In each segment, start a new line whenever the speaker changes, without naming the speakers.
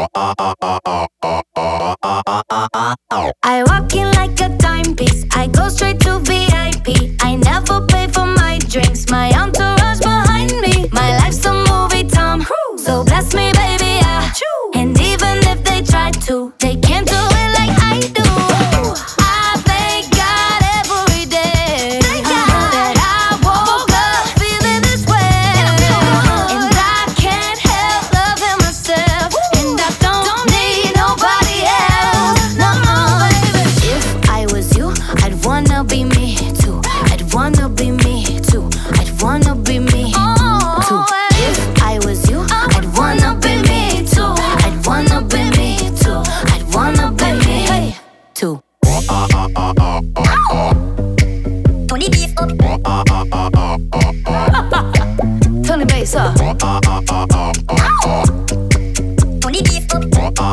I walk in like a timepiece. I go straight to VIP. I never pay for my drinks. My entourage behind me. My life's a movie, Tom Cruise. So bless me, baby, yeah. And even if they try to, they can't do it like I do. I thank God every day that I woke up feeling this way. And I can't help loving myself. And I don't need nobody else. No, baby. If I was you, I'd wanna be me too. I'd wanna be me too. I'd wanna be me too. If I was you, I'd wanna be me too. I'd wanna be me too. I'd wanna be me too. Tony beef up. Turn the bass up. Tony beef up.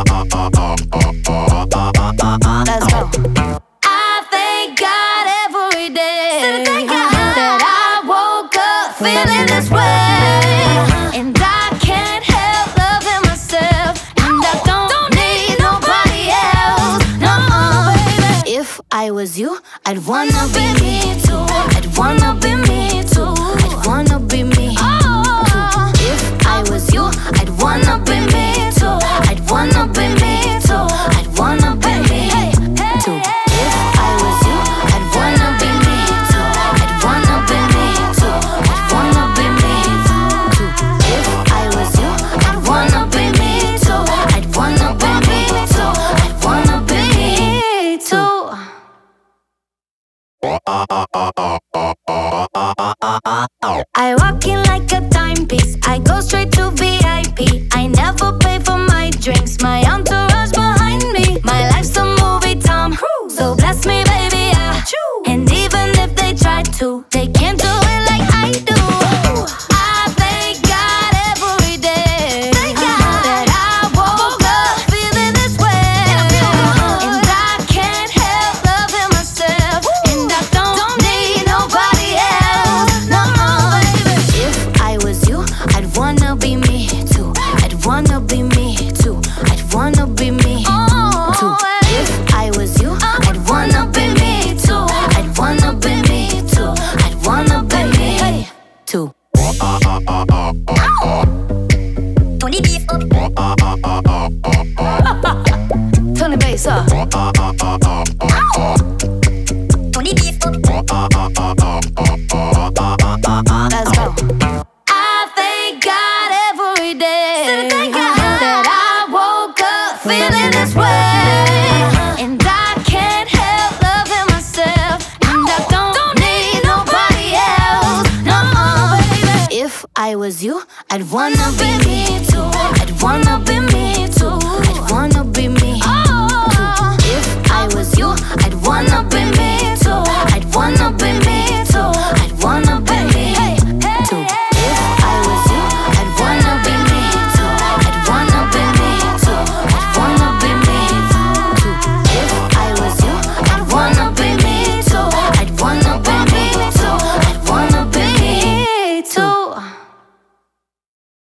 Let's go. I thank God every day that I woke up feeling this way. And I can't help loving myself. And I don't need nobody else. No, baby. If I was you, I'd wanna be me too. I'd wanna be me too. I'd wanna be me too. If I was you, I'd wanna be me too. I'd wanna be me too. I'd wanna be me too. If I was you, I'd wanna be me too. I'd wanna be me too. I'd wanna be me too. If I was you, I'd wanna be me too. I'd wanna be me too. I'd wanna be me too. I walk in like a timepiece. I go straight to VIP. I never pay for my drinks. My entourage behind me. My life's a movie, Tom Cruise. So bless me, baby, yeah. And even if they try to, they can't do it like I do. I thank God every day that I woke up feeling this way. And I can't help loving myself. And I don't need nobody else. No, baby. If I was you, I'd wanna be me too. I'd wanna be me too. I'd wanna be me too. If I was you, I'd wanna be me too. I'd wanna be me too. I'd wanna be me too. Tony beef up. Turn the bass up. Tony beef up. Let's go. I thank God every day that I woke up feeling this way. And I can't help loving myself. And I don't need nobody else. No, baby. If I was you, I'd wanna be